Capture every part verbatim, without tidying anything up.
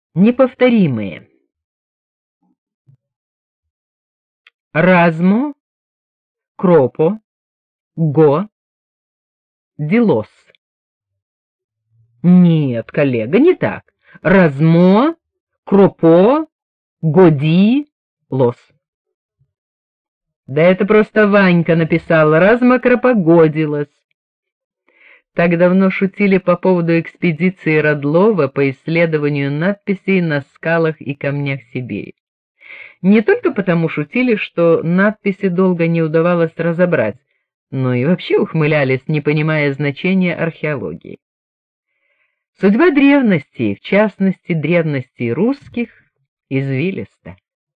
Неповторимые. Размо, кропо, го, делос. Нет, коллега, не так. Размо, кропо, годи, лос. Да это просто Ванька написал размокропогодилось. Так давно шутили по поводу экспедиции Родлова по исследованию надписей на скалах и камнях Сибири. Не только потому шутили, что надписи долго не удавалось разобрать, но и вообще ухмылялись, не понимая значения археологии. Судьба древности, в частности древности русских, извилиста.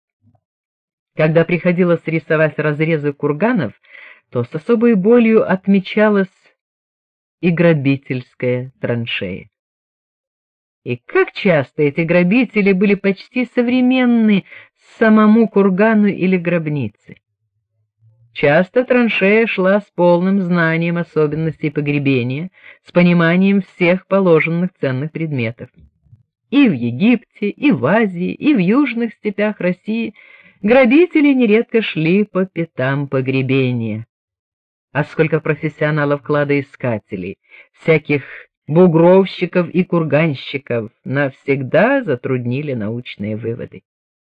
Когда приходилось рисовать разрезы курганов, то с особой болью отмечалась и грабительская траншея. И как часто эти грабители были почти современны самому кургану или гробнице. Часто траншея шла с полным знанием особенностей погребения, с пониманием всех положенных ценных предметов. И в Египте, и в Азии, и в южных степях России грабители нередко шли по пятам погребения. А сколько профессионалов-кладоискателей, всяких бугровщиков и курганщиков навсегда затруднили научные выводы.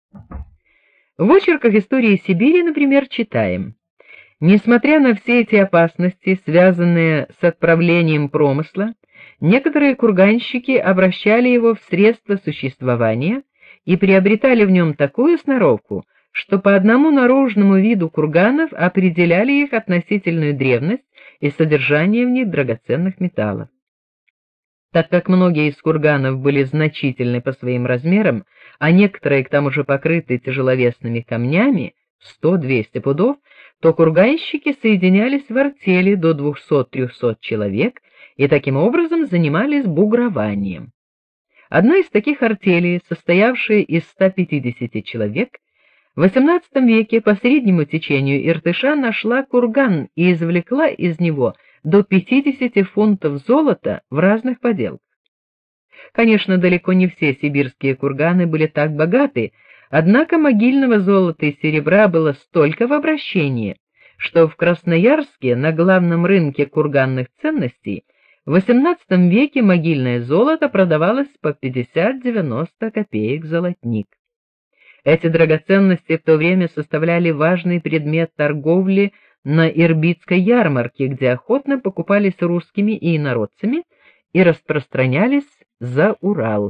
В очерках истории Сибири, например, читаем: несмотря на все эти опасности, связанные с отправлением промысла, некоторые курганщики обращали его в средство существования и приобретали в нем такую сноровку, что по одному наружному виду курганов определяли их относительную древность и содержание в них драгоценных металлов. Так как многие из курганов были значительны по своим размерам, а некоторые к тому же покрыты тяжеловесными камнями, сто-двести пудов, то курганщики соединялись в артели до двухсот-трехсот человек и таким образом занимались бугрованием. Одна из таких артелей, состоявшая из ста пятидесяти человек, в восемнадцатом веке по среднему течению Иртыша нашла курган и извлекла из него до пятидесяти фунтов золота в разных поделках. Конечно, далеко не все сибирские курганы были так богаты, однако могильного золота и серебра было столько в обращении, что в Красноярске на главном рынке курганных ценностей в восемнадцатом веке могильное золото продавалось по пятьдесят-девяносто копеек золотник. Эти драгоценности в то время составляли важный предмет торговли на Ирбитской ярмарке, где охотно покупались русскими и инородцами и распространялись за Урал.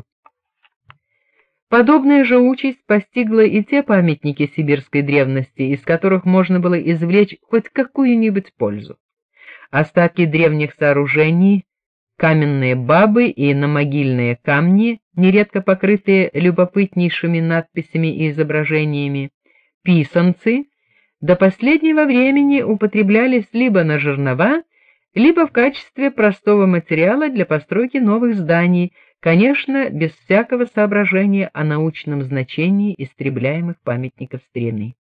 Подобная же участь постигла и те памятники сибирской древности, из которых можно было извлечь хоть какую-нибудь пользу. Остатки древних сооружений, каменные бабы и намогильные камни, нередко покрытые любопытнейшими надписями и изображениями, писанцы, до последнего времени употреблялись либо на жернова, либо в качестве простого материала для постройки новых зданий, конечно, без всякого соображения о научном значении истребляемых памятников старины.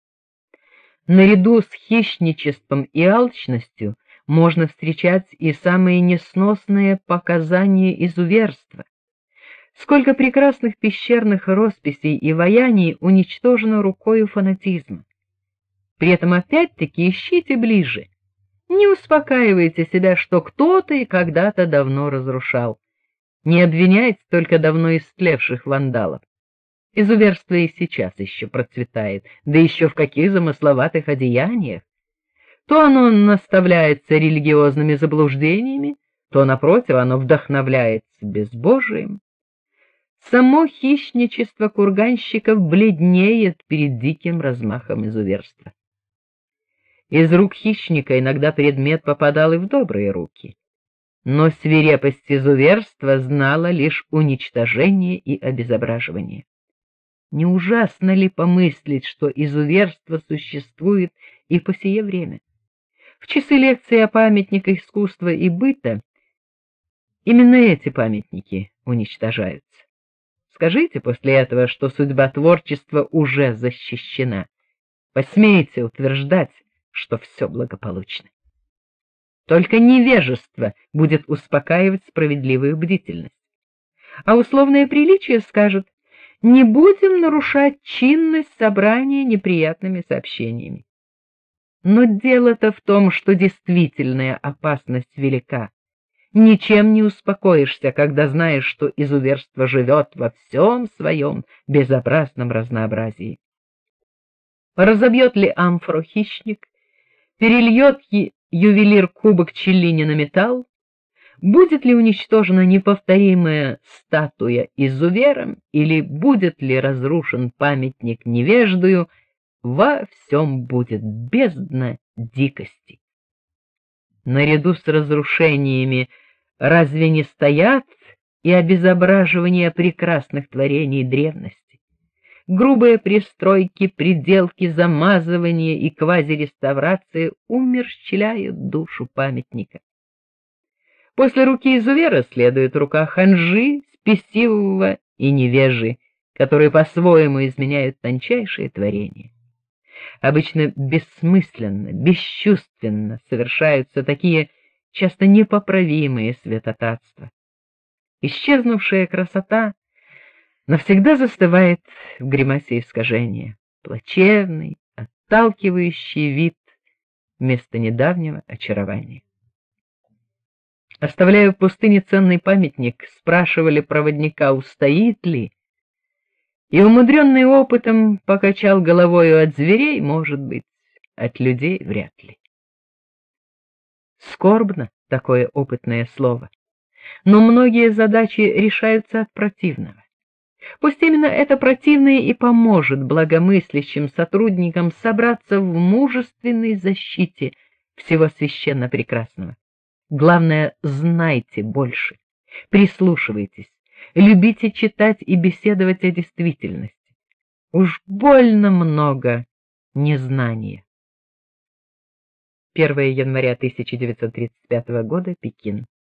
Наряду с хищничеством и алчностью можно встречать и самые несносные показания изуверства. Сколько прекрасных пещерных росписей и ваяний уничтожено рукою фанатизма. При этом опять-таки ищите ближе. Не успокаивайте себя, что кто-то и когда-то давно разрушал. Не обвиняйте только давно истлевших вандалов. Изуверство и сейчас еще процветает, да еще в каких замысловатых одеяниях. То оно наставляется религиозными заблуждениями, то, напротив, оно вдохновляется безбожием. Само хищничество курганщиков бледнеет перед диким размахом изуверства. Из рук хищника иногда предмет попадал и в добрые руки, но свирепость изуверства знала лишь уничтожение и обезображивание. Не ужасно ли помыслить, что изуверство существует и по сие время? В часы лекций о памятниках искусства и быта именно эти памятники уничтожаются. Скажите после этого, что судьба творчества уже защищена. Посмейте утверждать, что все благополучно. Только невежество будет успокаивать справедливую бдительность. А условное приличие скажет: Не будем нарушать чинность собрания неприятными сообщениями. Но дело-то в том, что действительная опасность велика. Ничем не успокоишься, когда знаешь, что изуверство живет во всем своем безобразном разнообразии. Разобьет ли амфору хищник, перельет ли ювелир кубок челлини на металл, будет ли уничтожена неповторимая статуя изувером или будет ли разрушен памятник невеждою, во всем будет бездна дикости. Наряду с разрушениями разве не стоят и обезображивание прекрасных творений древности? Грубые пристройки, приделки, замазывания и квазиреставрации умерщвляют душу памятника. После руки изувера следует рука ханжи, спесивого и невежи, которые по-своему изменяют тончайшие творения. Обычно бессмысленно, бесчувственно совершаются такие часто непоправимые святотатства. Исчезнувшая красота навсегда застывает в гримасе искажения, плачевный, отталкивающий вид вместо недавнего очарования. Оставляя в пустыне ценный памятник, спрашивали проводника, устоит ли, и, умудренный опытом, покачал головою: от зверей, может быть, от людей вряд ли. Скорбно такое опытное слово, но многие задачи решаются от противного. Пусть именно это противное и поможет благомыслящим сотрудникам собраться в мужественной защите всего священно прекрасного. Главное, знайте больше, прислушивайтесь, любите читать и беседовать о действительности. Уж больно много незнания. первое января тысяча девятьсот тридцать пятого года, Пекин.